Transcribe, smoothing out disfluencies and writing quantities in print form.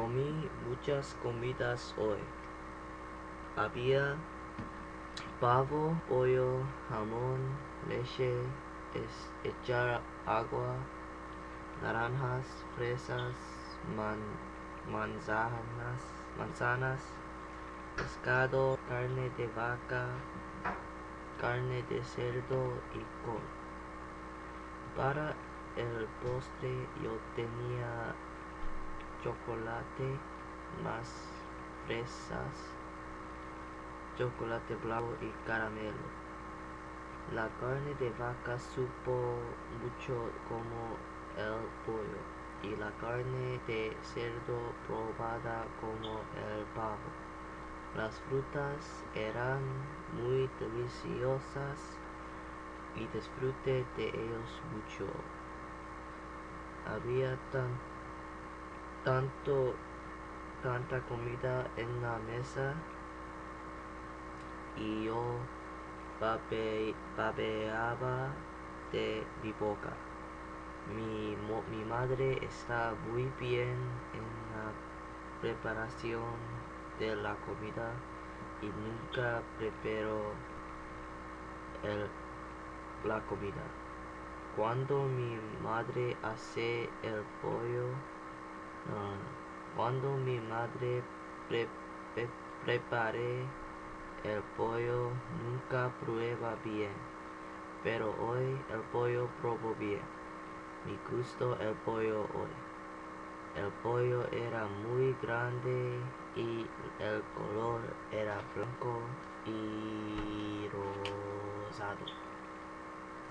Comí muchas comidas hoy. Había pavo, pollo, jamón, leche, echar agua, naranjas, fresas, manzanas, pescado, carne de vaca, carne de cerdo y col. Para el postre yo tenía chocolate, más fresas, chocolate blanco y caramelo. La carne de vaca supo mucho como el pollo y la carne de cerdo probada como el pavo. Las frutas eran muy deliciosas y disfruté de ellos mucho. Había tanta comida en la mesa y yo babeaba de mi boca. Mi madre está muy bien en la preparación de la comida y nunca preparo la comida. Cuando mi madre hace el pollo, cuando mi madre prepare el pollo nunca prueba bien, pero hoy el pollo probó bien. Me gustó el pollo hoy. El pollo era muy grande y el color era blanco y rosado.